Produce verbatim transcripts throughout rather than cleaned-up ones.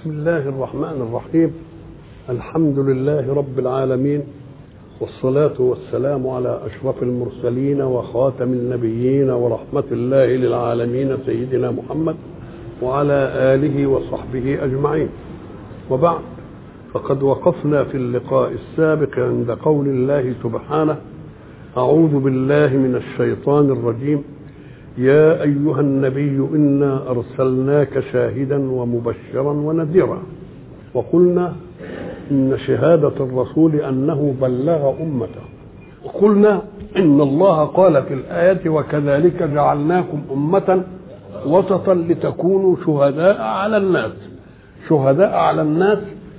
بسم الله الرحمن الرحيم. الحمد لله رب العالمين، والصلاة والسلام على أشرف المرسلين وخاتم النبيين ورحمة الله للعالمين سيدنا محمد وعلى آله وصحبه أجمعين. وبعد، فقد وقفنا في اللقاء السابق عند قول الله سبحانه: أعوذ بالله من الشيطان الرجيم، يا أيها النبي إنا أرسلناك شاهدا ومبشرا ونذيرا. وقلنا إن شهادة الرسول أنه بلغ أمته. وقلنا إن الله قال في الآية: وكذلك جعلناكم أمة وسطا لتكونوا شهداء على الناس. شهداء على الناس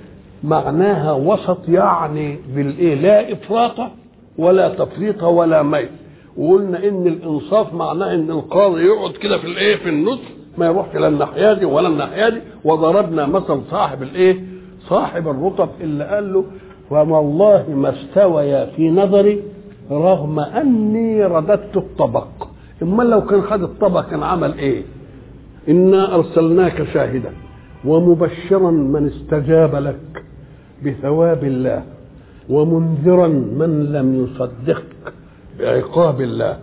معناها وسط، يعني بالإيه، لا إفراط ولا تفريط ولا ميل. وقلنا ان الانصاف معناه ان القاضي يقعد كده في الايه في النص، ما يروحش لا الناحيه دي ولا الناحيه دي. وضربنا مثل صاحب الايه صاحب الرطب اللي قال له: فما الله ما استوى في نظري رغم اني رددت الطبق. اما لو كان خد الطبق كان عمل ايه؟ انا ارسلناك شاهدا ومبشرا من استجاب لك بثواب الله، ومنذرا من لم يصدقك بعقاب الله،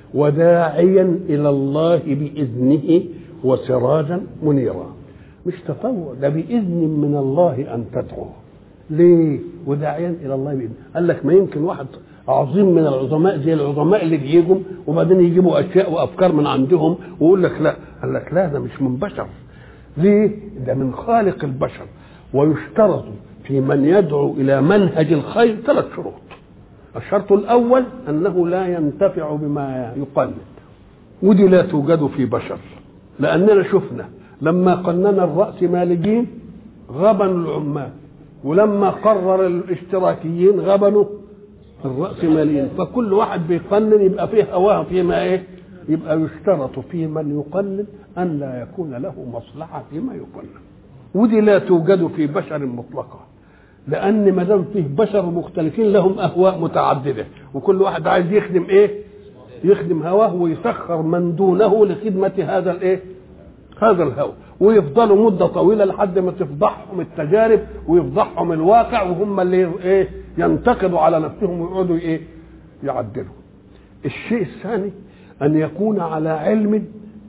وداعيا إلى الله بإذنه وسراجا منيرا. مش تطوع، ده بإذن من الله أن تدعو. ليه؟ وداعيا إلى الله بإذنه. قال لك ما يمكن واحد عظيم من العظماء زي العظماء اللي بيجوا وبعدين يجيبوا أشياء وأفكار من عندهم ويقول لك لا. قال لك لا، ده مش من بشر. ليه؟ ده من خالق البشر. ويشترط في من يدعو إلى منهج الخير ثلاث شروط. الشرط الأول أنه لا ينتفع بما يقلد، ودي لا توجد في بشر، لأننا شفنا لما قننا الرأسماليين غبنوا العمال، ولما قرر الاشتراكيين غبنوا الرأسماليين. فكل واحد بيقنن يبقى فيه هواه فيما ايه، يبقى يشترط في من يقنن أن لا يكون له مصلحة فيما يقنن، ودي لا توجد في بشر مطلقا، لأن ما دام فيه بشر مختلفين لهم أهواء متعددة، وكل واحد عايز يخدم إيه؟ يخدم هواه ويسخر من دونه لخدمة هذا الإيه؟ هذا الهوى، ويفضلوا مدة طويلة لحد ما تفضحهم التجارب ويفضحهم الواقع، وهم اللي إيه؟ ينتقدوا على نفسهم ويقعدوا إيه؟ يعدلوا. الشيء الثاني أن يكون على علم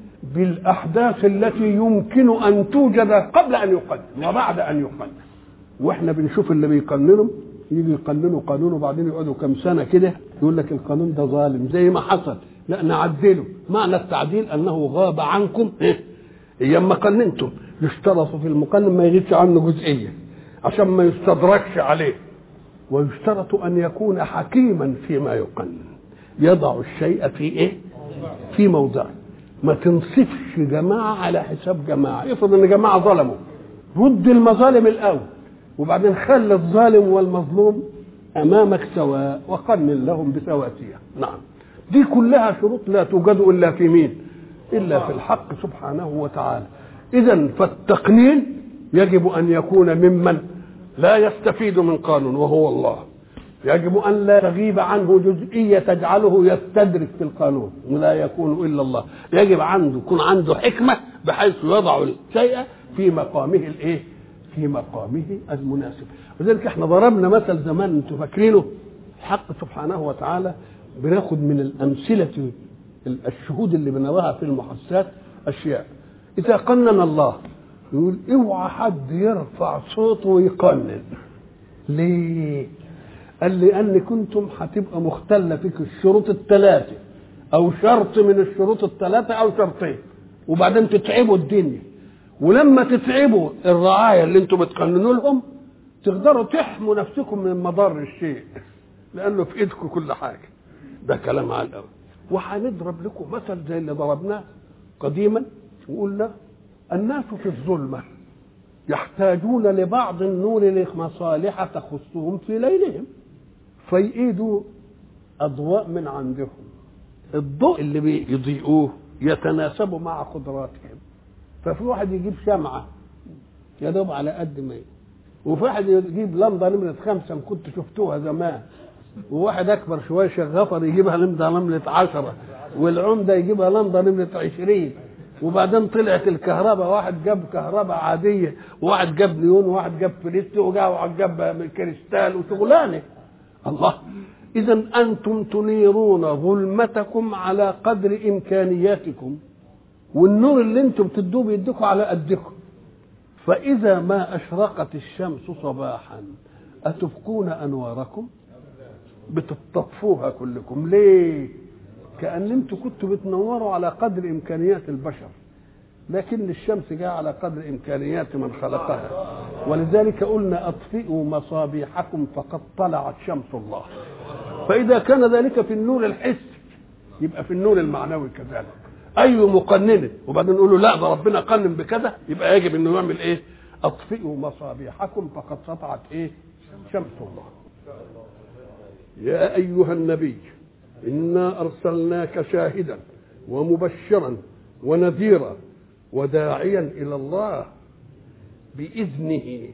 بالأحداث التي يمكن أن توجد قبل أن يقدم وبعد أن يقدم. واحنا بنشوف اللي بيقننوا يجي يقننوا قانون وبعدين يقعدوا كم سنه كده يقول لك القانون ده ظالم زي ما حصل، لا نعدله. معنى التعديل انه غاب عنكم ايه ايام ما قننتم. يشترط في المقنن ما يغيبش عنه جزئيه عشان ما يستدركش عليه. ويشترط ان يكون حكيما فيما يقنن، يضع الشيء في ايه في موضعه. ما تنصفش جماعه على حساب جماعه. افرض ان جماعه ظلموا، رد المظالم الاول وبعدين خلي الظالم والمظلوم امامك سواء وقنن لهم بسواسيه. نعم، دي كلها شروط لا توجد الا في مين؟ الا في الحق سبحانه وتعالى. اذا فالتقنين يجب ان يكون ممن لا يستفيد من قانون وهو الله. يجب ان لا تغيب عنه جزئيه تجعله يستدرك في القانون ولا يكون الا الله. يجب عنده يكون عنده حكمه بحيث يضع الشيء في مقامه الايه في مقامه المناسب. ولذلك احنا ضربنا مثل زمان انتم فاكرينه، الحق سبحانه وتعالى بناخد من الامثله الشهود اللي بنراها في المحسات اشياء. اذا قنن الله يقول اوعى حد يرفع صوته ويقنن. ليه؟ قال لان كنتم هتبقى مختله فيك الشروط الثلاثه او شرط من الشروط الثلاثه او شرطين، وبعدين تتعبوا الدنيا. ولما تتعبوا الرعاية اللي انتم بتقننوا لهم تقدروا تحموا نفسكم من مضار الشيء، لانه في ايدكم كل حاجه. ده كلام على الاول. وهنضرب لكم مثل زي اللي ضربناه قديما وقلنا: الناس في الظلمه يحتاجون لبعض النور لمصالح تخصهم في ليلهم، فيئيدوا اضواء من عندهم. الضوء اللي بيضيئوه يتناسب مع قدراتهم. ففي واحد يجيب شمعة يا دوب على قد ما، وفي واحد يجيب لمضة نمرة خمسة كنت شفتوها زمان، وواحد أكبر شوية شغفر يجيبها لمضة نمرة عشرة، والعمدة يجيبها لمضة نمرة عشرين. وبعدين طلعت الكهرباء، واحد جاب كهرباء عاديه وواحد جاب نيون وواحد جاب فليت وواحد جاب كريستال وشغلانه. الله، اذا انتم تنيرون ظلمتكم على قدر امكانياتكم، والنور اللي انتم بتدوه بيديكم على قدكم. فاذا ما اشرقت الشمس صباحا اتبقون انواركم؟ بتطفوها كلكم. ليه؟ كأن انتم كنتوا بتنوروا على قدر امكانيات البشر، لكن الشمس جاء على قدر امكانيات من خلقها. ولذلك قلنا اطفئوا مصابيحكم فقد طلعت شمس الله. فاذا كان ذلك في النور الحسي يبقى في النور المعنوي كذلك. اي مقنن وبعدين نقول له لا ده ربنا قنن بكذا، يبقى يجب انه يعمل ايه؟ اطفئوا مصابيحكم فقد سطعت ايه؟ شمس الله. يا ايها النبي انا ارسلناك شاهدا ومبشرا ونذيرا وداعيا الى الله باذنه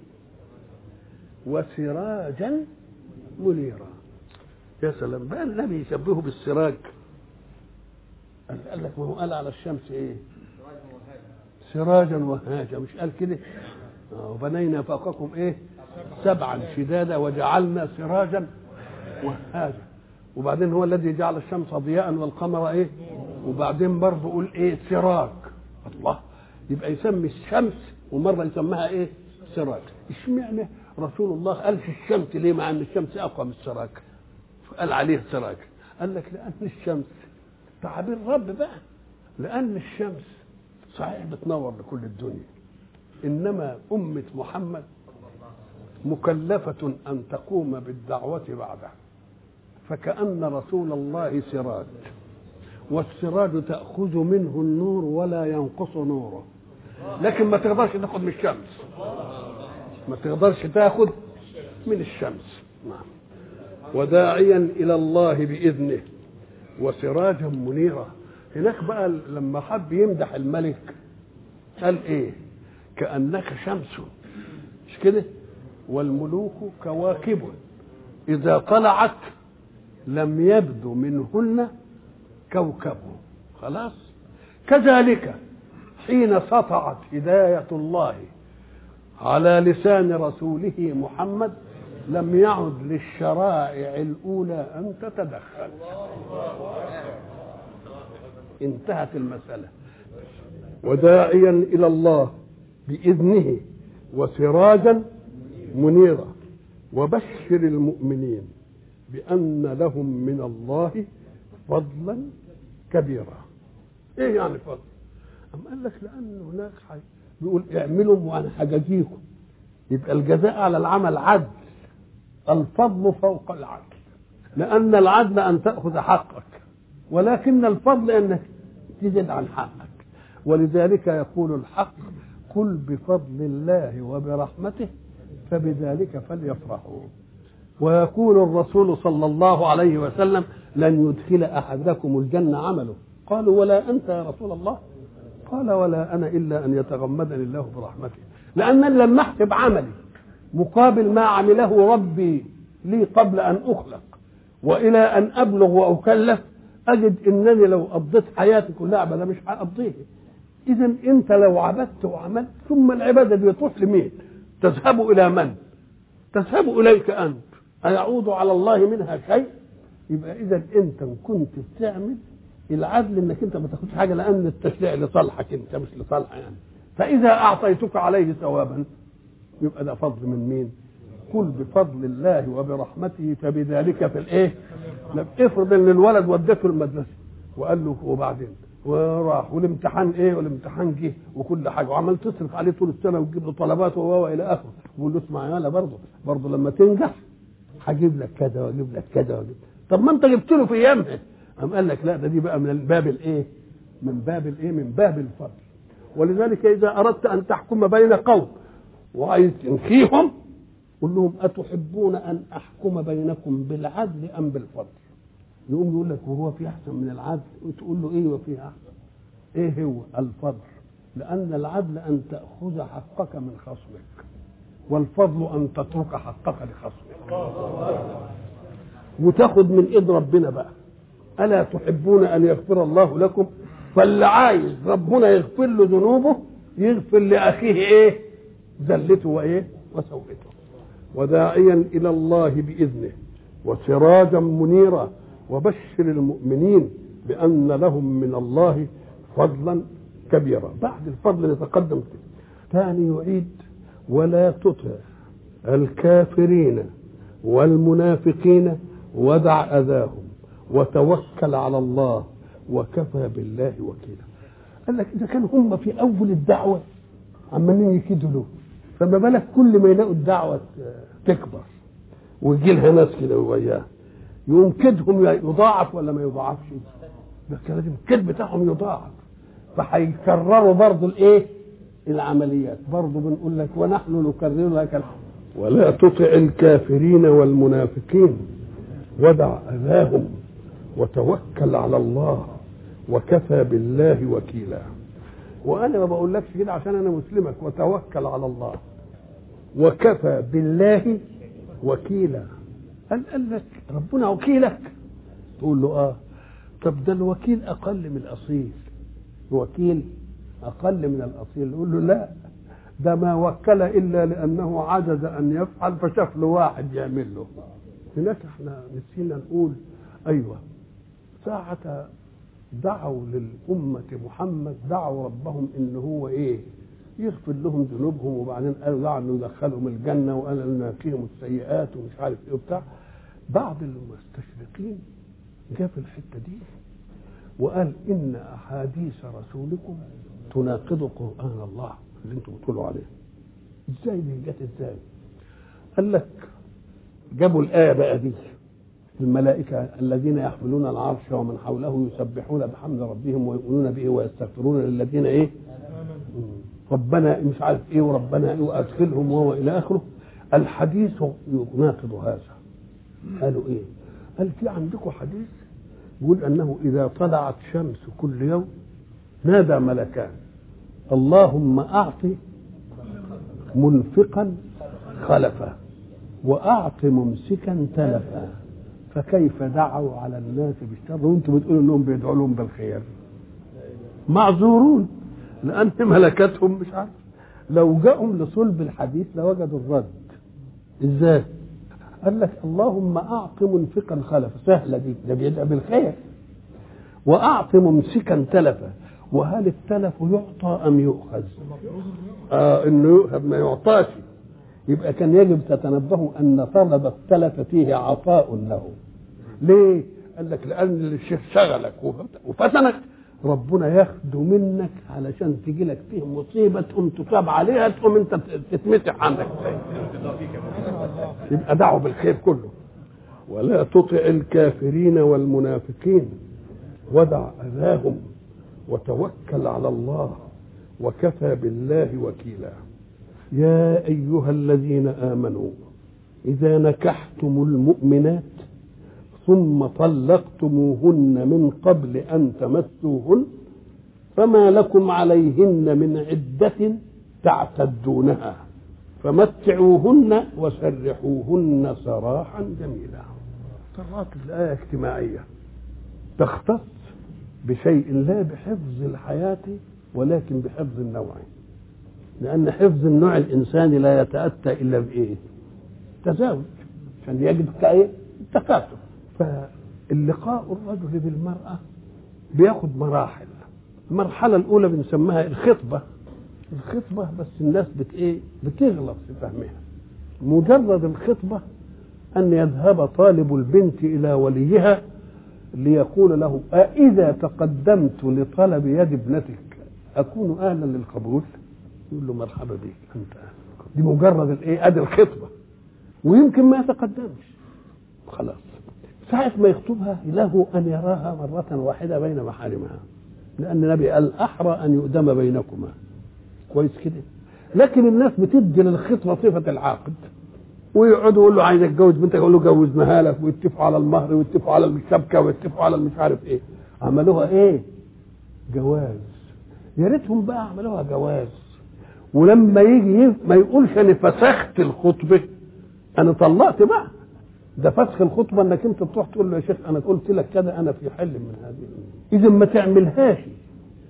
وسراجا منيرا. يا سلام بقى النبي يشبهه بالسراج. قال لك ما هو قال على الشمس ايه؟ سراجا وهاجا، مش قال كده؟ وبنينا فوقكم ايه؟ سبعا شدادا وجعلنا سراجا وهاجا. وبعدين هو الذي جعل الشمس ضياء والقمر ايه؟ وبعدين برضه يقول ايه؟ سراج. الله، يبقى يسمي الشمس ومره يسميها ايه؟ سراج. اشمعنى رسول الله قال في الشمس ليه مع ان الشمس اقوى من السراج؟ قال عليه سراج. قال لك لان الشمس تعبير رب بقى، لان الشمس صحيح بتنور لكل الدنيا، انما امه محمد مكلفه ان تقوم بالدعوه بعده، فكأن رسول الله سراج، والسراج تأخذ منه النور ولا ينقص نوره، لكن ما تقدرش تاخذ من الشمس، ما تقدرش تاخذ من الشمس. نعم. وداعيا إلى الله بإذنه وسراجا منيرا. هناك بقى لما حب يمدح الملك قال ايه؟ كأنك شمس، مش كده؟ والملوك كواكب إذا طلعت لم يبدو منهن كوكب. خلاص. كذلك حين سطعت هداية الله على لسان رسوله محمد لم يعد للشرائع الأولى أن تتدخل، انتهت المسألة. وداعيا إلى الله بإذنه وسراجا منيرا وبشر المؤمنين بأن لهم من الله فضلا كبيرا. ايه يعني فضل؟ أم قال لك لأن هناك حاجة بيقول اعملوا وأنا هجازيكم، يبقى الجزاء على العمل عدل، الفضل فوق العدل، لأن العدل أن تأخذ حقك، ولكن الفضل أنك تزيد عن حقك. ولذلك يقول الحق قل بفضل الله وبرحمته فبذلك فليفرحوا. ويقول الرسول صلى الله عليه وسلم لن يدخل أحدكم الجنة عمله. قالوا ولا أنت يا رسول الله؟ قال ولا أنا إلا أن يتغمدني الله برحمته. لأن لما أحسب عملي مقابل ما عمله ربي لي قبل أن أخلق وإلى أن أبلغ وأكلف أجد أنني لو قضيت حياتي كلها عبادة مش هقضيه. إذن أنت لو عبدت وعملت ثم العبادة دي تروح لمين؟ تذهب إلى من؟ تذهب إليك أنت، أيعود على الله منها شيء؟ يبقى إذا أنت كنت بتعمل العدل انك انت ما تاخدش حاجه، لان التشريع لصالحك انت مش لصالح يعني. فاذا اعطيتك عليه ثوابا يبقى ده فضل من مين؟ قل بفضل الله وبرحمته فبذلك في الايه؟ افرض ان الولد ودته المدرسه وقال له وبعدين وراح والامتحان ايه والامتحان جه وكل حاجه وعمال تصرف عليه طول السنه وتجيب له طلبات وهو الى اخره، ويقول له اسمع يالا برضه برضه لما تنجح هجيب لك كذا واجيب لك كذا واجيب. طب ما انت جبت له في ايامها. قام قال لك لا ده دي بقى من باب الايه؟ من باب الايه؟ من باب الفضل. ولذلك اذا اردت ان تحكم بين قوم وعايز تنخيهم قل لهم اتحبون ان احكم بينكم بالعدل ام بالفضل؟ يقوم يقول لك وهو في احسن من العدل؟ وتقول له ايه وفيه احسن؟ ايه هو الفضل؟ لان العدل ان تاخذ حقك من خصمك، والفضل ان تترك حقك لخصمك وتاخذ من ايد ربنا بقى. ألا تحبون أن يغفر الله لكم؟ فاللي عايز ربنا يغفر له ذنوبه يغفر لاخيه ايه؟ ذلته وايه؟ وسوءته. وداعيا الى الله باذنه وسراجا منيرا وبشر المؤمنين بان لهم من الله فضلا كبيرا. بعد الفضل اللي تقدم ثاني يعيد: ولا تطع الكافرين والمنافقين ودع اذاهم وتوكل على الله وكفى بالله وكيلا. قال لك اذا كانوا هم في اول الدعوه عمالين يكيدوا له، فما بالك كل ما يلاقوا الدعوه تكبر ويجي لها ناس كده وياها، يقوم كيدهم يضاعف ولا ما يضاعفش؟ ده لازم الكيد بتاعهم يضاعف، فهيكرروا برضه الايه؟ العمليات. برضه بنقول لك ونحن نكرر لك الحمد. ولا تطع الكافرين والمنافقين ودع اذاهم وتوكل على الله وكفى بالله وكيلا. وانا ما بقولكش كده عشان انا مسلمك، وتوكل على الله وكفى بالله وكيلا. قال قال لك ربنا وكيلك؟ تقول له اه. طب ده الوكيل اقل من الاصيل، الوكيل اقل من الاصيل. يقول له لا، ده ما وكل الا لانه عجز ان يفعل فشاف له واحد يعمل له. هناك احنا نسينا نقول ايوه ساعة دعوا للأمة محمد دعوا ربهم إن هو إيه؟ يغفر لهم ذنوبهم، وبعدين قالوا دعوا إنه يدخلهم الجنة وقالوا إنه يقيهم السيئات ومش عارف إيه وبتاع. بعض المستشرقين جاء في الحتة دي وقال إن أحاديث رسولكم تناقض قرآن الله اللي أنتم بتقولوا عليه. إزاي دي جت إزاي؟ قال لك جابوا الآية بقى دي: الملائكة الذين يحملون العرش ومن حوله يسبحون بحمد ربهم ويؤمنون به ويستغفرون للذين ايه؟ ربنا مش عارف ايه وربنا ايه وادخلهم وهو الى اخره. الحديث يناقض هذا. قالوا ايه؟ قال في عندكم حديث يقول انه اذا طلعت شمس كل يوم نادى ملكان: اللهم اعط منفقا خلفا واعط ممسكا تلفا، فكيف دعوا على الناس بالشر وانتم بتقولوا انهم بيدعوا لهم بالخير؟ معذورون لان ملكتهم مش عارف. لو جاءهم لصلب الحديث لوجدوا الرد. ازاي؟ قال لك اللهم اعط منفقا خلفا، سهله دي، ده بيدعي بالخير. واعط ممسكا تلفا، وهل التلف يعطى ام يؤخذ؟ اه انه يؤخذ ما يعطاش. يبقى كان يجب تتنبهوا ان طلب التلف فيه عطاء له. ليه؟ قال لك لان الشيخ شغلك وفتنك، ربنا ياخده منك علشان تجي لك فيه مصيبه تقوم تتاب عليها تقوم انت تتمسح عندك. يبقى دعوا بالخير كله. ولا تطع الكافرين والمنافقين ودع اذاهم وتوكل على الله وكفى بالله وكيلا. يا أيها الذين آمنوا إذا نكحتم المؤمنات ثم طلقتموهن من قبل أن تمسوهن فما لكم عليهن من عدة تعتدونها فمتعوهن وسرحوهن سراحا جميلا. طرات الآية اجتماعية تختص بشيء لا بحفظ الحياة ولكن بحفظ النوع، لأن حفظ النوع الإنساني لا يتأتى إلا بإيه؟ تزاوج، عشان يجد كأيه؟ التكاثر. فاللقاء الرجل بالمرأة بياخد مراحل. المرحلة الأولى بنسميها الخطبة. الخطبة بس الناس بت إيه؟ بتغلط في فهمها. مجرد الخطبة أن يذهب طالب البنت إلى وليها ليقول له: أإذا تقدمت لطلب يد ابنتك أكون أهلا للقبول؟ يقول له: مرحبا بك أنت أهلا. دي مجرد الإيه؟ أدي الخطبة. ويمكن ما يتقدمش خلاص. ساعة ما يخطبها له أن يراها مرة واحدة بين محارمها، لأن النبي قال: أحرى أن يؤدم بينكما. كويس كده. لكن الناس بتدي للخطبة صفة العاقد، ويقعدوا يقول له: عايز اتجوز بنتك، يقول له: جوزناها لك، ويتفقوا على المهر ويتفقوا على الشبكة ويتفقوا على مش عارف ايه. عملوها ايه؟ جواز. يا ريتهم بقى عملوها جواز، ولما يجي ما يقولش انا فسخت الخطبه، انا طلقت بقى. ده فسخ الخطبه انك انت تروح تقول له: يا شيخ انا قلت لك كده، انا في حل من هذه. اذا ما تعملهاش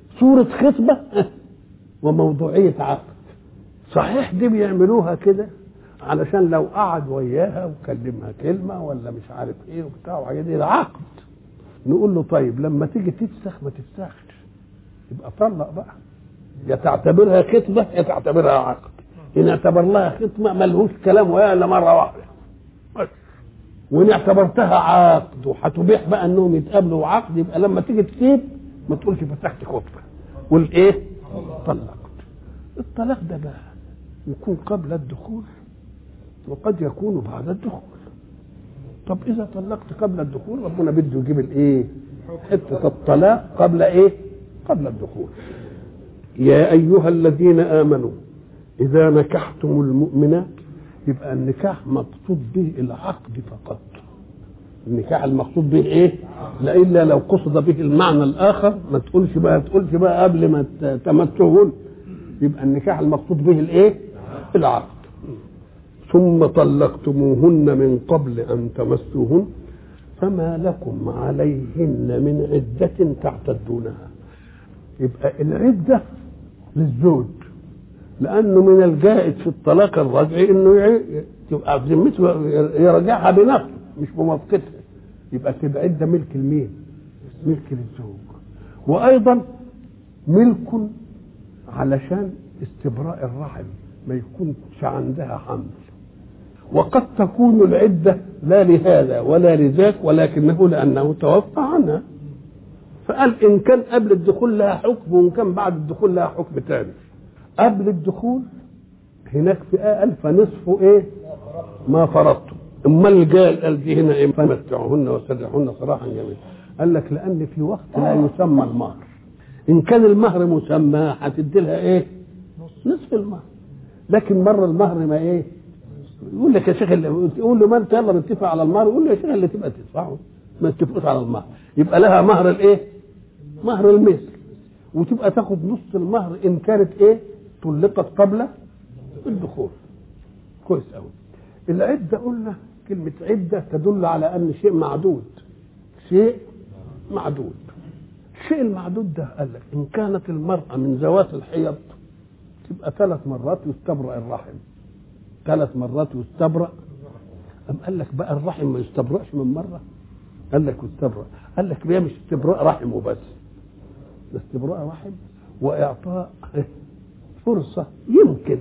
صورة خطبة وموضوعية عقد. صحيح دي بيعملوها كده علشان لو قعد وياها وكلمها كلمة ولا مش عارف ايه وبتاع وحاجات دي، ده عقد. نقول له طيب لما تيجي تفسخ ما تفسخش، يبقى طلق بقى. يا تعتبرها خطبة يا تعتبرها عقد. إن اعتبر لها خطبة ملهوش كلام وياها إلا مرة واحدة بس. وإن اعتبرتها عقد وهتبيح بقى إنهم يتقابلوا عقد، يبقى لما تيجي تسيب ما تقولش فتحت خطبة، قول إيه؟ طلقت. الطلاق ده بقى يكون قبل الدخول وقد يكون بعد الدخول. طب إذا طلقت قبل الدخول ربنا بده يجيب الإيه؟ حتة الطلاق قبل إيه؟ قبل الدخول. يا أيها الذين آمنوا إذا نكحتم المؤمنات، يبقى النكاح مقصود به العقد فقط. النكاح المقصود به إيه؟ لا إلا لو قصد به المعنى الآخر ما تقولش بقى تقولش بقى قبل ما تمسهن. يبقى النكاح المقصود به الإيه؟ العقد. ثم طلقتموهن من قبل أن تمسوهن فما لكم عليهن من عدة تعتدونها. يبقى العدة للزوج، لأنه من الجائز في الطلاق الرجعي إنه تبقى ذمته يرجعها بنفسه مش بموافقتها، يبقى تبقى عدة ملك المين؟ ملك للزوج. وأيضا ملك علشان استبراء الرحم ما يكونش عندها حمل. وقد تكون العدة لا لهذا ولا لذاك، ولكنه لأنه توفى عنها، فقال إن كان قبل الدخول لها حكم وإن كان بعد الدخول لها حكم تاني. قبل الدخول هناك في قال فنصف إيه؟ ما فرضتم. أمال قال قال دي هنا إيه؟ فمتعوهن وسرحوهن سراحا جميلا. قال لك لأن في وقت لا يسمى المهر. إن كان المهر مسمى هتدي لها إيه؟ نصف المهر. لكن مرة المهر ما إيه؟ يقول لك يا شيخ اللي يقول له ما انت يلا نتفق على المهر، يقول له يا شيخ اللي تبقى تدفعه ما اتفقوش على المهر. يبقى لها مهر الايه؟ مهر المثل، وتبقى تاخد نص المهر ان كانت ايه؟ طلقت قبل الدخول. كويس قوي. العده قلنا كلمه عده تدل على ان شيء معدود، شيء معدود. الشيء المعدود ده قال لك ان كانت المراه من ذوات الحيض تبقى ثلاث مرات يستبرأ الرحم، ثلاث مرات يستبرأ. أم قال لك بقى الرحم ما يستبرأش من مرة؟ قال لك يستبرأ. قال لك بقى مش استبراء رحم وبس، ده استبراء رحم وإعطاء فرصة يمكن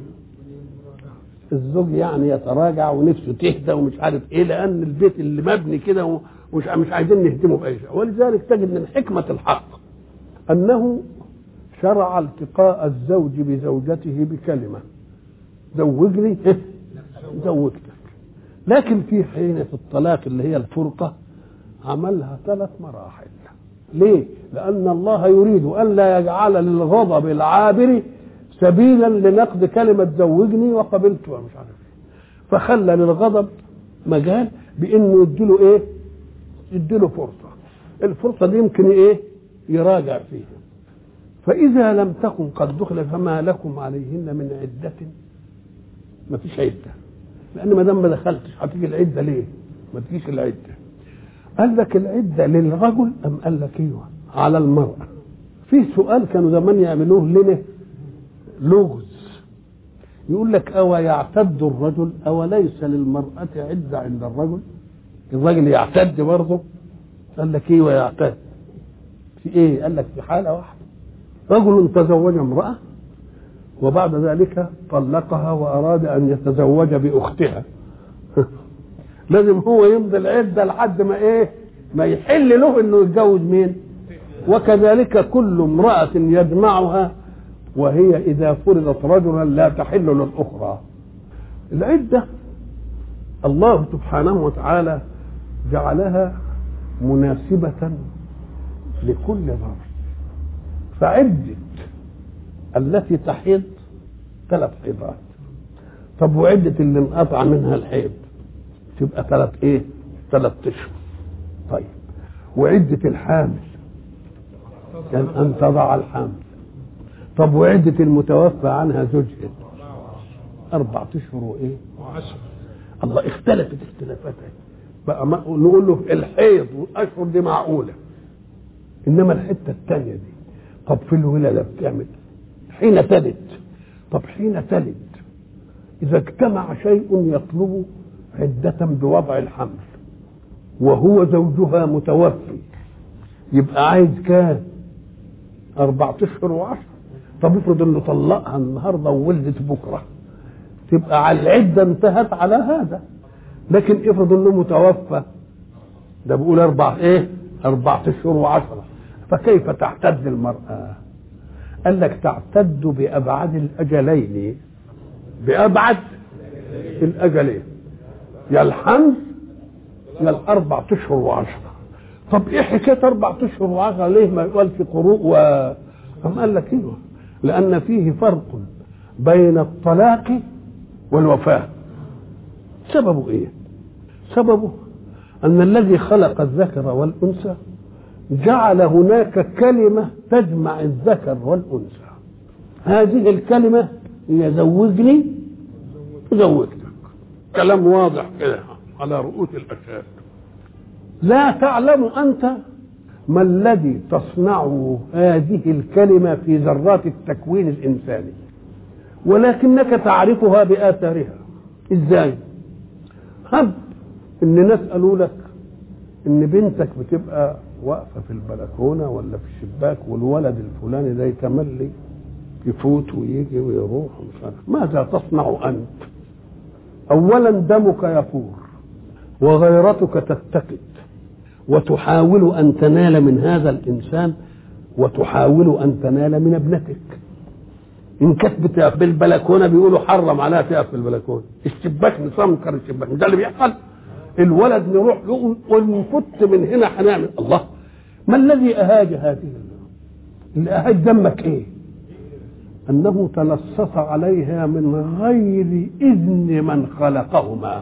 الزوج يعني يتراجع ونفسه تهدى ومش عارف ايه، لأن البيت اللي مبني كده ومش مش عايزين نهدمه بأي شيء. ولذلك تجد من حكمة الحق أنه شرع التقاء الزوج بزوجته بكلمة زوجني زوجتك. لكن في حين الطلاق اللي هي الفرقة عملها ثلاث مراحل. ليه؟ لأن الله يريد أن لا يجعل للغضب العابر سبيلا لنقد كلمة زوجني وقبلت ومش عارف ايه، فخلى للغضب مجال بأنه يديله ايه؟ يديله فرصة. الفرصة دي يمكن ايه؟ يراجع فيها. فإذا لم تكن قد دخل فما لكم عليهن من عدة، ما فيش عدة، لأن ما دام ما دخلتش هتيجي العدة ليه؟ ما تجيش العدة. قال لك العدة للرجل أم قال لك ايوه على المرأة؟ في سؤال كانوا زمان يعملوه لنا لغز، يقول لك أو يعتد الرجل أو ليس للمرأة عدة عند الرجل؟ الرجل يعتد برضه؟ قال لك ايوه يعتد. في ايه؟ قال لك في حالة واحدة، رجل تزوج امرأة وبعد ذلك طلقها وأراد أن يتزوج بأختها لازم هو يمضي العدة لحد ما إيه؟ ما يحل له إنه يتجوز مين؟ وكذلك كل امرأة يجمعها وهي إذا فرضت رجلا لا تحل للأخرى. العدة الله سبحانه وتعالى جعلها مناسبة لكل ظرف. فعدة التي تحيض ثلاث حيضات. طب وعدة اللي انقطع منها الحيض تبقى ثلاث ايه؟ ثلاث اشهر. طيب وعدة الحامل يعني ان تضع الحمل. طب وعدة المتوفى عنها زوجها اربع اشهر وايه؟ وعشر. الله اختلفت اختلافات بقى. نقول له الحيض والاشهر دي معقولة، انما الحتة الثانية دي طب في الولادة بتعمل حين تلد. طب حين تلد إذا اجتمع شيء يطلب عدة بوضع الحمل وهو زوجها متوفي يبقى عايز كام؟ أربعة أشهر وعشرة. طب افرض إنه طلقها النهارده وولدت بكرة تبقى على العدة انتهت على هذا. لكن افرض إنه متوفى ده بيقول أربع إيه؟ أربعة أشهر وعشرة. فكيف تعتد المرأة؟ قال لك تعتد بأبعد الأجلين. بأبعد الأجلين يا الحمل يا الأربع أشهر وعشرة. طب إيه حكاية أربع أشهر وعشرة؟ ليه ما يقال في قروء و أم قال لك إيه؟ لأن فيه فرق بين الطلاق والوفاة. سببه إيه؟ سببه أن الذي خلق الذكر والأنثى جعل هناك كلمة تجمع الذكر والأنثى. هذه الكلمة هي زوجني زوجتك. كلام واضح كده على رؤوس الأشياء. لا تعلم أنت ما الذي تصنعه هذه الكلمة في ذرات التكوين الإنساني، ولكنك تعرفها بآثارها. إزاي؟ هب إن ناس قالوا لك إن بنتك بتبقى واقفة في البلكونة ولا في الشباك والولد الفلاني ده يتملي يفوت ويجي ويروح ومش عارف. ماذا تصنع أنت؟ أولا دمك يفور وغيرتك تتقد وتحاول أن تنال من هذا الإنسان وتحاول أن تنال من ابنتك. إن كانت بتقف بالبلكونة بيقولوا حرم عليها تقف بالبلكونة، الشباك نسمكر الشباك، ده اللي بيحصل. الولد نروح ونفت من هنا هنعمل الله. ما الذي أهاج هذه اللي أهاج دمك إيه؟ أنه تلصص عليها من غير إذن من خلقهما.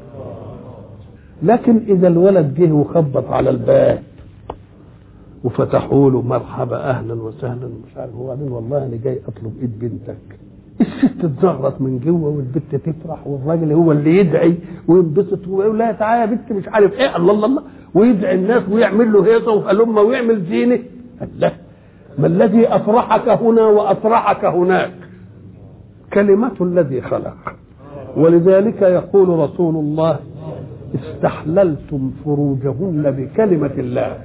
لكن إذا الولد جه وخبط على الباب وفتحوا له مرحبا أهلا وسهلا مش عارف، وبعدين والله أنا جاي أطلب إيد بنتك، الست تزغرط من جوه والبنت تفرح والراجل هو اللي يدعي وينبسط ويقول لا تعالى يا بنت مش عارف إيه الله الله الله، ويدعي الناس ويعمل له هيصة وفلمة ويعمل زينة. لا، ما الذي أفرحك هنا وأفرحك هناك؟ كلمة الذي خلق. ولذلك يقول رسول الله استحللتم فروجهن بكلمة الله.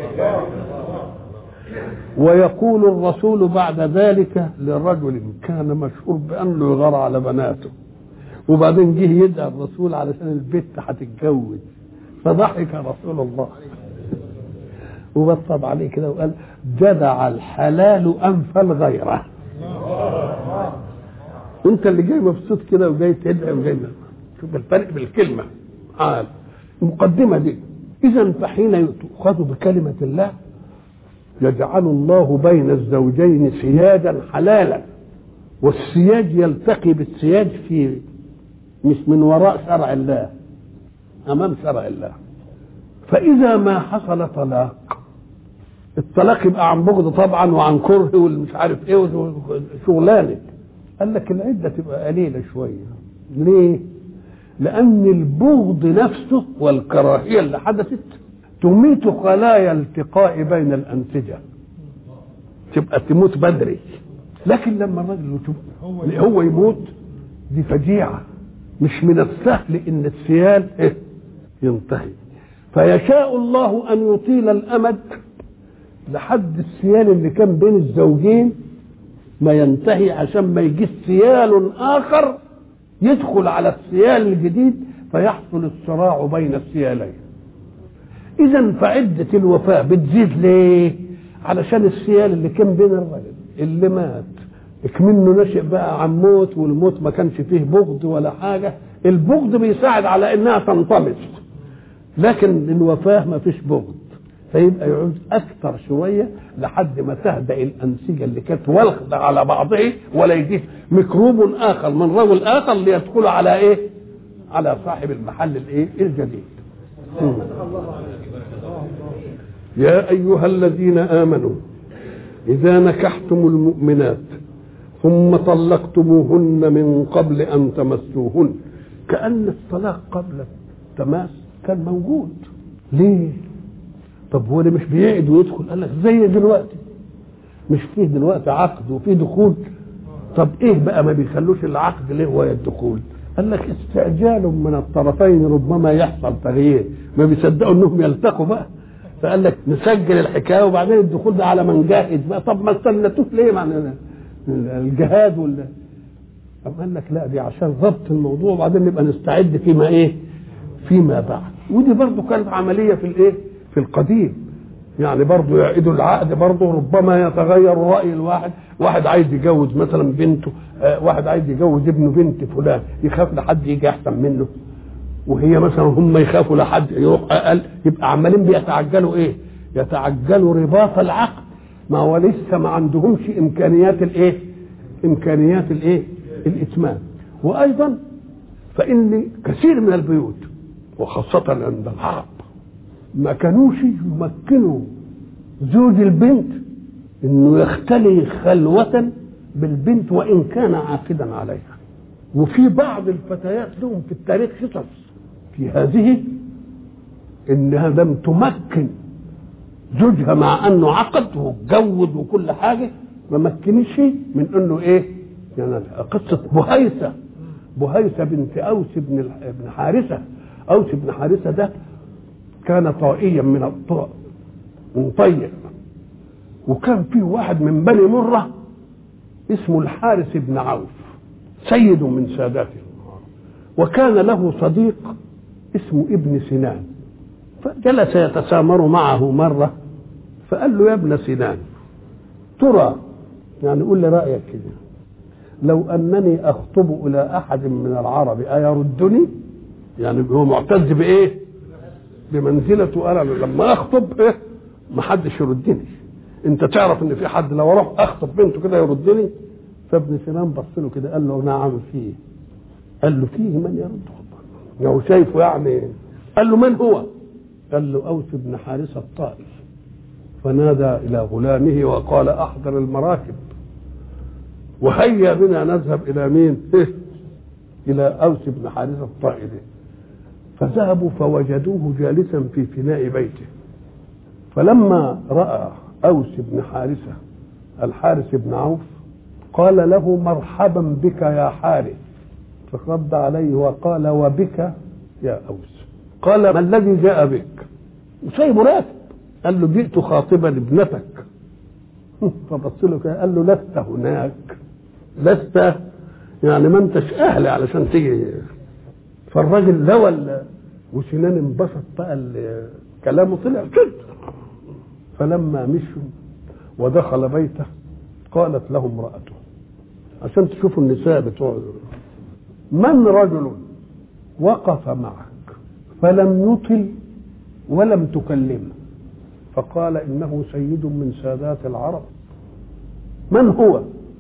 ويقول الرسول بعد ذلك لرجل كان مشهور بأنه يغار على بناته، وبعدين جه يدعي الرسول علشان البنت هتتجوز، فضحك رسول الله وبطب عليه كده وقال جدع الحلال أنفى الغيرة. وانت اللي جاي مبسوط كده وجاي تدعي وجاي، شوف الفرق بالكلمة. عال المقدمة دي. إذا فحين تؤخذ بكلمة الله يجعل الله بين الزوجين سياجا حلالا، والسياج يلتقي بالسياج في مش من وراء شرع الله، أمام شرع الله. فإذا ما حصل طلاق، الطلاق يبقى عن بغض طبعا وعن كره والمش عارف ايه وشغلانه، قال لك العدة تبقى قليلة شوية. ليه؟ لأن البغض نفسه والكراهية اللي حدثت تميت خلايا التقاء بين الأنسجة، تبقى تموت بدري. لكن لما الرجل هو يموت دي فجيعة، مش من السهل إن السيال إيه ينتهي. فيشاء الله أن يطيل الأمد لحد السيال اللي كان بين الزوجين ما ينتهي، عشان ما يجي سيال آخر يدخل على السيال الجديد فيحصل الصراع بين السيالين. إذا فعدة الوفاة بتزيد ليه؟ علشان السيال اللي كان بين الرجل اللي مات اكمنه نشئ بقى عن موت، والموت ما كانش فيه بغض ولا حاجة. البغض بيساعد على انها تنطمس، لكن الوفاة ما فيش بغض، فيبقى يعود اكثر شوية لحد ما تهدأ الانسجة اللي كانت والخدة على بعضه، ولا يجي ميكروب اخر من رجل اخر ليدخل على ايه؟ على صاحب المحل الايه؟ الجديد. يا ايها الذين امنوا اذا نكحتم المؤمنات ثم طلقتموهن من قبل ان تمسوهن، كأن الطلاق قبل التماس كان موجود. ليه؟ طب هو اللي مش بيعد ويدخل؟ قال لك زي دلوقتي مش فيه دلوقتي عقد وفيه دخول؟ طب ايه بقى ما بيخلوش العقد ليه وهي الدخول؟ قال لك استعجال من الطرفين ربما يحصل تغيير، ما بيصدقوا انهم يلتقوا بقى، فقال لك نسجل الحكايه وبعدين الدخول ده على من جاهد بقى. طب ما استنتوش ليه معنى الجهاد ولا؟ طب قال لك لا دي عشان ضبط الموضوع وبعدين نبقى نستعد فيما ايه فيما بعد. ودي برضو كانت عمليه في الايه في القديم، يعني برضو يعيدوا العقد، برضو ربما يتغير الراي الواحد، واحد عايز يجوز مثلا بنته، آه واحد عايز يجوز ابنه بنت فلان، يخاف لحد يجي احسن منه، وهي مثلا هم يخافوا لحد يروح اقل، يبقى عمالين بيتعجلوا ايه يتعجلوا رباط العقد، ما هو لسه ما عندهمش امكانيات الايه امكانيات الايه الاتمام. وايضا فان كثير من البيوت وخاصه عند العرب ما كانوش يمكنوا زوج البنت انه يختلي خلوة بالبنت وان كان عاقدا عليها. وفي بعض الفتيات لهم في التاريخ قصص في هذه انها لم تمكن زوجها مع انه عقد واتجوز وكل حاجه، ما مكنش من انه ايه يعني. قصه بهيسه بهيسه بنت اوس بن بن حارثه. اوس بن حارثه ده كان طائيا من الطاء من طيب، وكان فيه واحد من بني مرة اسمه الحارث بن عوف سيد من ساداته، وكان له صديق اسمه ابن سنان، فجلس يتسامر معه مرة فقال له يا ابن سنان ترى يعني قول لي رأيك كده، لو أنني أخطب إلى أحد من العرب أيردني؟ يعني هو معتز بإيه بمنزلته، انا لما اخطب ايه ما حدش يردني، انت تعرف ان في حد لو اروح اخطب بنته كده يردني؟ فابن سنان بص له كده قال له نعم فيه. قال له فيه من يرد خطبه؟ لو شايفه يعني. قال له من هو؟ قال له اوس بن حارثه الطائي. فنادى الى غلامه وقال احضر المراكب وهيا بنا نذهب الى مين؟ الى اوس بن حارثه الطائي. فذهبوا فوجدوه جالسا في فناء بيته. فلما رأى أوس بن حارثة الحارث بن عوف قال له مرحبا بك يا حارث، فرد عليه وقال وبك يا أوس. قال ما الذي جاء بك؟ وسايبه راكب. قال له جئت خاطبا ابنتك. فبص له كده قال له لست هناك، لست يعني ما انتش اهل علشان تيجي. فالراجل لوى وسنان انبسط بقى كلامه طلع كده. فلما مشوا ودخل بيته قالت له امرأته، عشان تشوفوا النساء بتوع من رجل وقف معك فلم يطل ولم تكلمه؟ فقال انه سيد من سادات العرب. من هو؟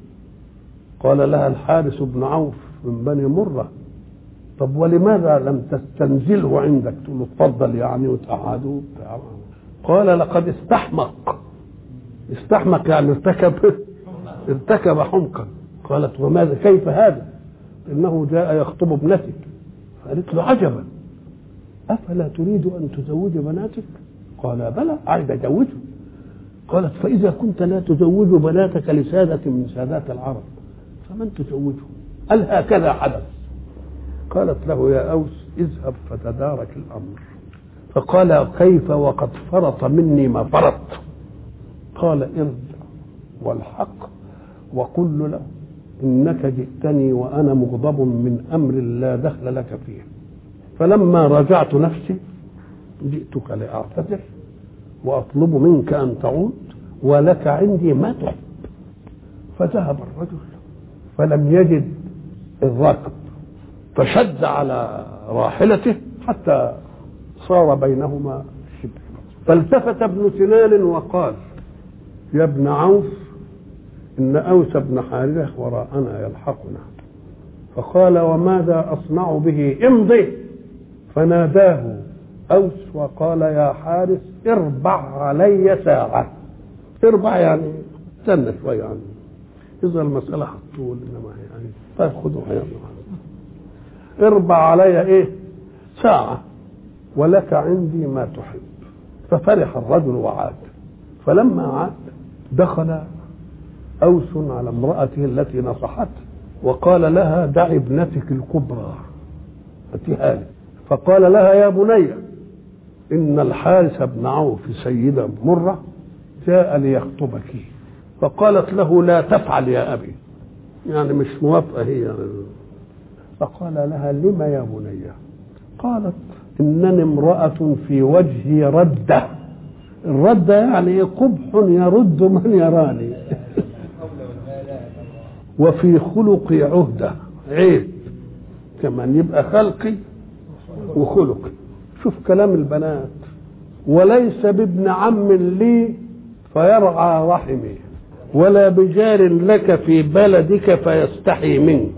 قال لها الحارث بن عوف من بني مرة. طب ولماذا لم تستنزله عندك تقول له اتفضل يعني وتقعدوا؟ قال لقد استحمق. استحمق يعني ارتكب ارتكب حمقا. قالت وماذا كيف هذا؟ انه جاء يخطب ابنتك. قالت له عجبا افلا تريد ان تزوج بناتك؟ قال بلى عايز اجوزه. قالت فاذا كنت لا تزوج بناتك لسادة من سادات العرب فمن تزوجه؟ قال هكذا حدث. قالت له يا أوس اذهب فتدارك الأمر. فقال كيف وقد فرط مني ما فرط؟ قال ارجع والحق وقل له إنك جئتني وأنا مغضب من أمر لا دخل لك فيه، فلما راجعت نفسي جئتك لأعتذر وأطلب منك أن تعود ولك عندي ما تحب. فذهب الرجل فلم يجد الراكب فشد على راحلته حتى صار بينهما شبه. فالتفت ابن سنان وقال يا ابن عوف إن أوس بن حارثة وراءنا يلحقنا. فقال وماذا أصنع به؟ امضي. فناداه أوس وقال يا حارث اربع علي ساعة. اربع يعني استنى شوية يعني إذا المسألة هتطول إنما يعني فخذوا يلا اربع علي ايه ساعة ولك عندي ما تحب. ففرح الرجل وعاد. فلما عاد دخل أوس على امرأته التي نصحته وقال لها دع ابنتك الكبرى أتيها لي، فقال لها يا بني إن الحارث بن عوف سيدة مرة جاء ليخطبك، فقالت له لا تفعل يا أبي، يعني مش موافقة هي يعني. فقال لها لم يا بني؟ قالت إنني امرأة في وجهي ردة، الردة يعني قبح يرد من يراني وفي خلقي عهدة، عيب كمان، يبقى خلقي وخلقي. شوف كلام البنات، وليس بابن عم لي فيرعى رحمي ولا بجار لك في بلدك فيستحي منك،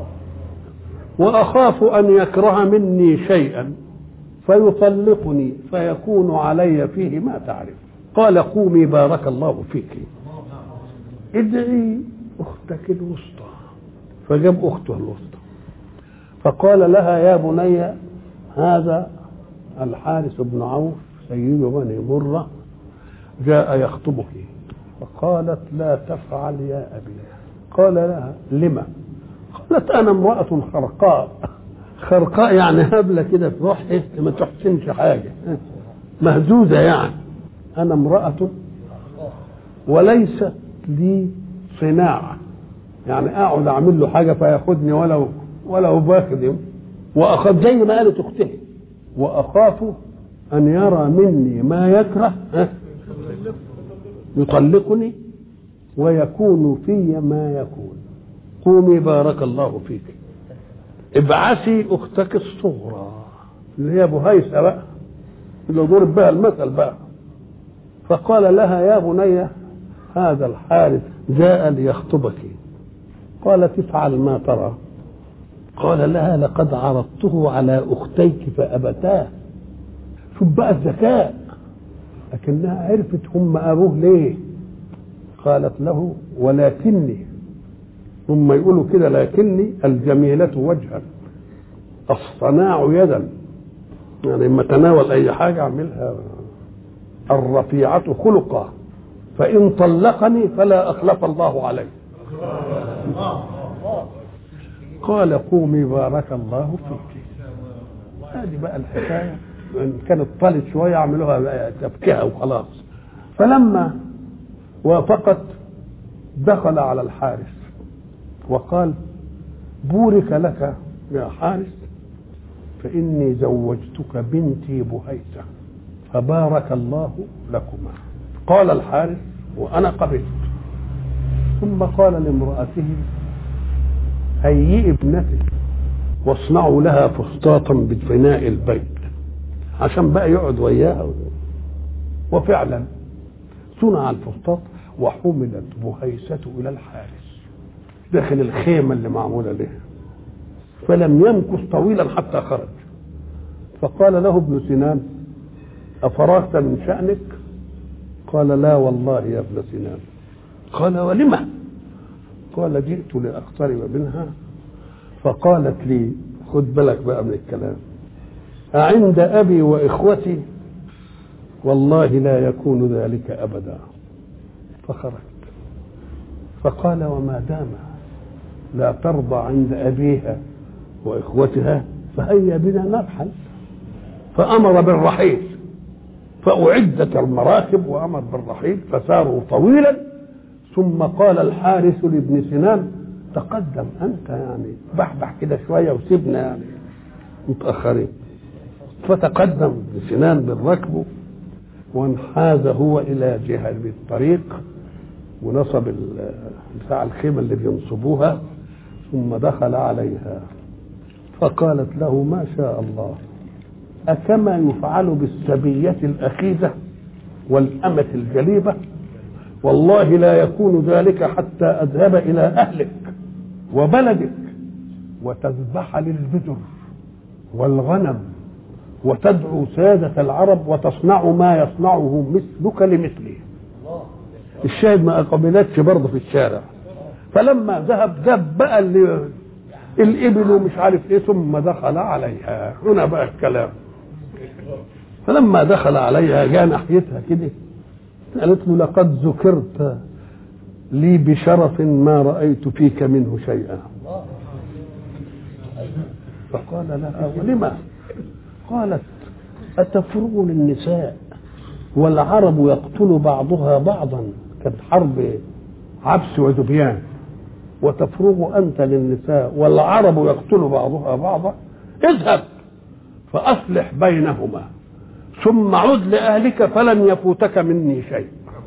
وأخاف أن يكره مني شيئا فيطلقني فيكون علي فيه ما تعرف. قال قومي بارك الله فيك، ادعي أختك الوسطى، فجاب أخته الوسطى فقال لها يا بني هذا الحارث بن عوف سيد بني مرة جاء يخطبك. فقالت لا تفعل يا أبي. قال لها لما؟ قالت أنا امرأة خرقاء، خرقاء يعني هبلة كده في روحي ما تحسنش حاجة، مهزوزة يعني. أنا امرأة وليست لي صناعة، يعني أقعد أعمل له حاجة فياخدني ولو ولو باخد، وأخاف زي ما قالت أختي وأخاف أن يرى مني ما يكره يطلقني ويكون في ما يكون. قومي بارك الله فيك، ابعثي أختك الصغرى اللي هي بهيسة بقى اللي ضرب بها المثل بقى. فقال لها يا بني هذا الحارث جاء ليخطبك. قالت افعل ما ترى. قال لها لقد عرضته على أختيك فأبتاه. شوف بقى الذكاء، لكنها عرفت هم أبوه ليه. قالت له ولكني، هم يقولوا كده لكني الجميلة وجها الصناع يدا، يعني لما تناول أي حاجة أعملها. الرفيعة خلقا فإن طلقني فلا أخلف الله عليه. قال قومي بارك الله فيك. هذه بقى الحكاية، إن كانت طالت شوية عملوها تبكيها وخلاص. فلما وافقت دخل على الحارث وقال بورك لك يا حارث فإني زوجتك بنتي بهيسة فبارك الله لكما. قال الحارث وأنا قبلت. ثم قال لامرأته هيئي ابنتك واصنعوا لها فسطاطا بفناء البيت عشان بقى يقعد وياها. وفعلا صنع الفسطاط وحملت بهيسة إلى الحارث داخل الخيمة اللي معمولة له، فلم يمكث طويلا حتى خرج. فقال له ابن سنان أفرغت من شأنك؟ قال لا والله يا ابن سنان. قال ولما؟ قال جئت لأقترب منها فقالت لي خد بالك بقى من الكلام أعند أبي وإخوتي؟ والله لا يكون ذلك أبدا. فخرجت. فقال وما دام لا ترضى عند أبيها وإخوتها فهيا بنا نرحل. فأمر بالرحيل فأعدت المراكب وأمر بالرحيل فساروا طويلا. ثم قال الحارث لابن سنان تقدم أنت، يعني بحبح كده شوية وسيبنا يعني متأخرين. فتقدم ابن سنان بالركب وانحاز هو إلى جهة الطريق ونصب بتاع الخيمة اللي بينصبوها ثم دخل عليها فقالت له ما شاء الله أكما يفعل بالسبية الأخيذة والأمة الجليبة؟ والله لا يكون ذلك حتى أذهب إلى أهلك وبلدك وتذبح للبدر والغنم وتدعو سادة العرب وتصنع ما يصنعه مثلك لمثله. الشاهد ما قبلتش برضه في الشارع. فلما ذهب جاب بقى اللي الإبل ومش عارف ايه ثم دخل عليها. هنا بقى الكلام. فلما دخل عليها جاء ناحيتها كده قالت له لقد ذكرت لي بشرف ما رأيت فيك منه شيئا. فقال لها ولما؟ قالت أتفرغ للنساء والعرب يقتل بعضها بعضا، كانت حرب عبس وذبيان، وتفرغ أنت للنساء والعرب يقتل بعضها بعضا؟ اذهب فأصلح بينهما ثم عد لأهلك فلن يفوتك مني شيء.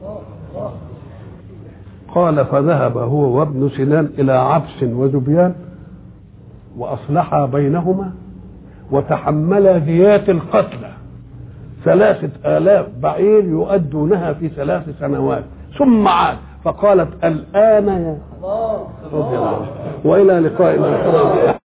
قال فذهب هو وابن سنان إلى عبس وذبيان وأصلحا بينهما وتحملا ديات القتلى ثلاثة آلاف بعير يؤدونها في ثلاث سنوات، ثم عاد فقالت الآن يا رضي الله وإلى لقاء آخر.